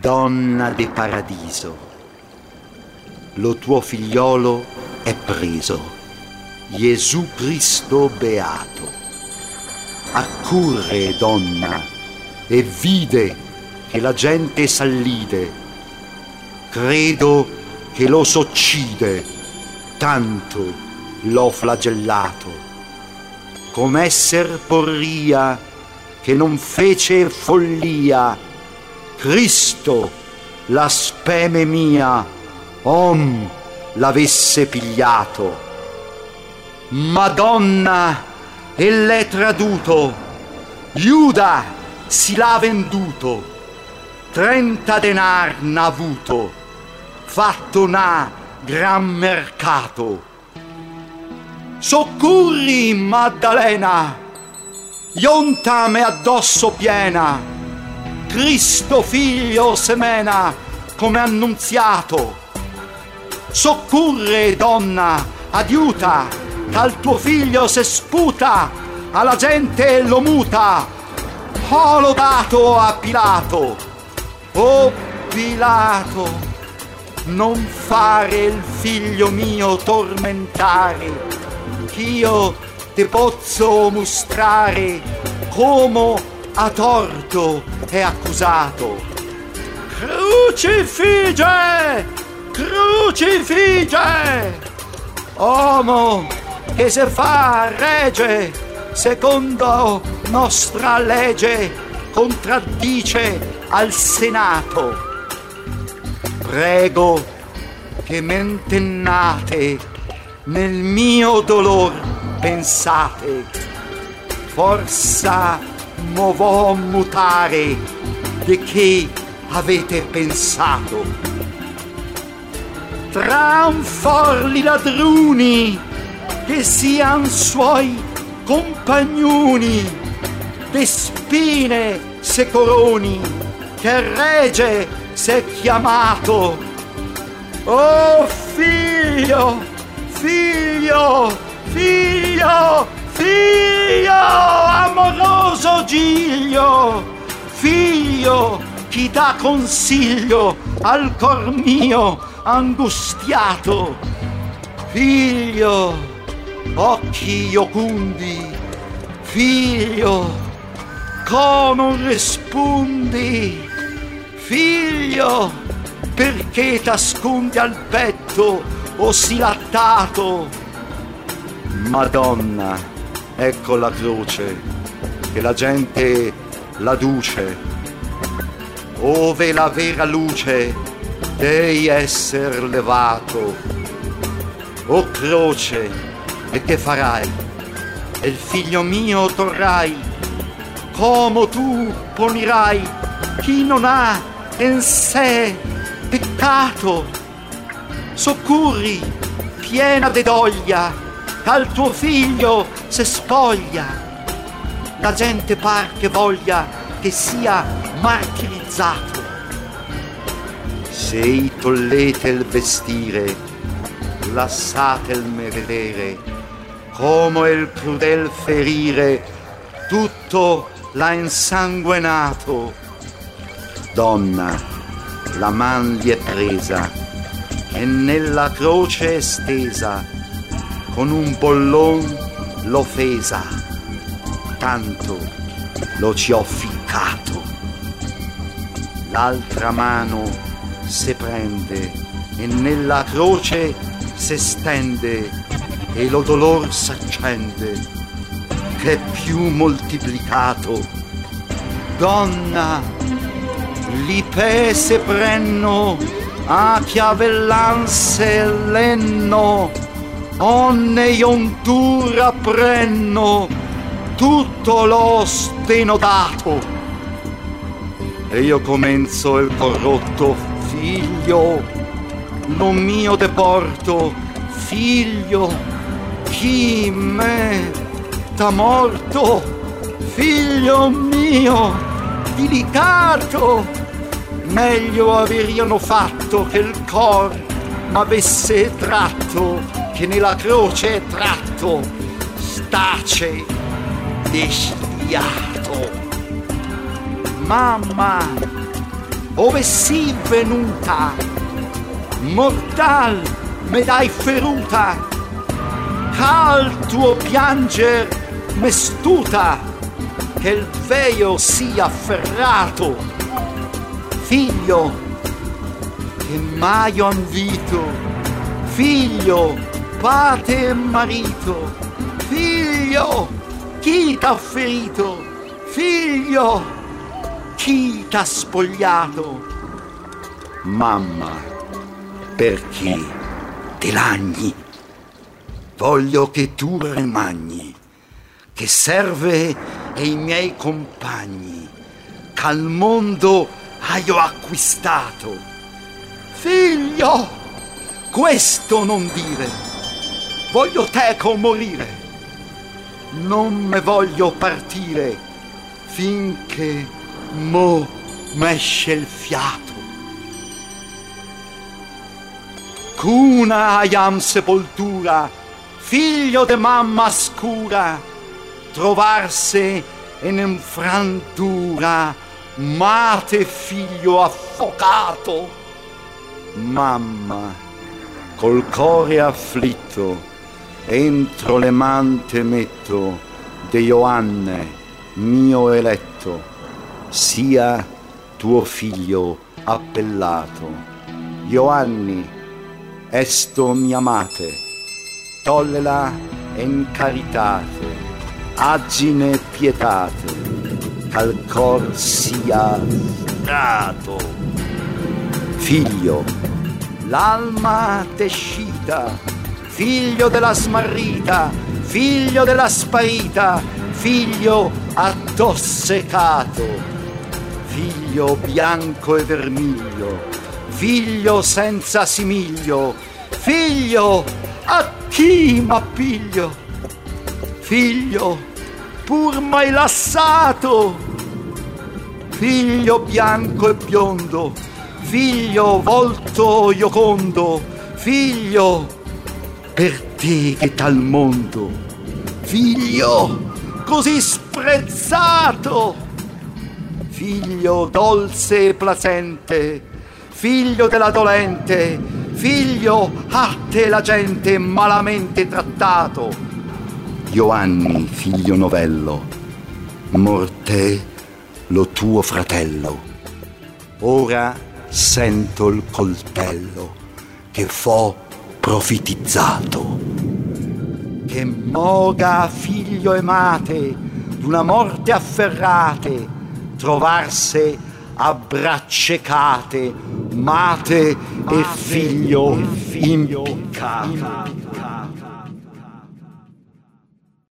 Donna de paradiso, lo tuo figliolo è preso, Gesù Cristo beato. Accurre, donna, e vide che la gente s'allide. Credo che lo s'occide, tanto l'ho flagellato. Com'esser porria che non fece follia, Cristo, la speme mia, l'avesse pigliato. Madonna, e l'è traduto, Giuda si l'ha venduto, 30 denar n'ha avuto, fatto n'ha gran mercato. Soccurri, Maddalena, ionta me addosso piena, Cristo figlio semena come annunziato. Soccurre, donna, aiuta, al tuo figlio se sputa, alla gente lo muta. Ho lodato a Pilato, oh Pilato, non fare il figlio mio tormentare, ch'io te pozzo mostrare come a torto è accusato. Crucifige! Crucifige! Uomo che se fa regge secondo nostra legge, contraddice al Senato. Prego che mentennate nel mio dolor pensate, forza m'ovò mutare di che avete pensato. Tran forli ladruni che sian suoi compagnoni, de spine se coroni, che regge s'è chiamato. Oh figlio, figlio, figlio, figlio, amoroso Giglio, figlio, chi dà consiglio al cor mio angustiato. Figlio, occhi iocundi, figlio, come rispondi, figlio, perché t'ascondi al petto o si lattato. Madonna, ecco la croce che la gente la duce, ove la vera luce dei esser levato. O croce, e che farai? E il figlio mio torrai, come tu ponirai chi non ha in sé peccato. Soccurri, piena de doglia, al tuo figlio se spoglia. La gente par che voglia che sia martirizzato. Se tollete il vestire, lasciatelme vedere come il crudel ferire tutto l'ha insanguinato. Donna, la man gli è presa e nella croce stesa con un bollon l'ho fesa, tanto lo ci ho ficcato. L'altra mano se prende e nella croce se stende e lo dolor s'accende che è più moltiplicato. Donna, li pese prenno a chiavellanse lenno, onne iontura prenno tutto lo stenodato. E io comenzo il corrotto figlio, non mio deporto, figlio, chi me t'ha morto, figlio mio, delicato, meglio averiano fatto che il cor m'avesse tratto, che nella croce è tratto, stace desviato. Mamma, ove si venuta, mortal me dai feruta, al tuo pianger mestuta, che il veio sia afferrato, figlio che mai ho invito, figlio, pate e marito, figlio, chi t'ha ferito, figlio, chi t'ha spogliato? Mamma, per chi te lagni? Voglio che tu rimagni, che serve e i miei compagni, ch'al mondo hai acquistato. Figlio, questo non dire, voglio teco morire, non me voglio partire finché mo m'esce il fiato. Cuna aiam sepoltura, figlio de mamma scura, trovarse in infrantura, mate e figlio affocato. Mamma, col core afflitto, entro le mante metto de Ioanne, mio eletto, sia tuo figlio appellato. Ioanni, esto mi amate, tollela in caritate, agine pietate, ch'al cor sia dato. Figlio, l'alma tescita, figlio della smarrita, figlio della sparita, figlio addossecato, figlio bianco e vermiglio, figlio senza simiglio, figlio a chi m'appiglio, figlio pur mai lassato, figlio bianco e biondo, figlio volto iocondo, figlio per te che tal mondo, figlio così sprezzato, figlio dolce e placente, figlio della dolente, figlio a te la gente malamente trattato. Ioanni, figlio novello, morte lo tuo fratello. Ora sento il coltello che fo profetizzato, che moga figlio e mate d'una morte afferrate, trovarse abbraccecate, mate e figlio impiccate.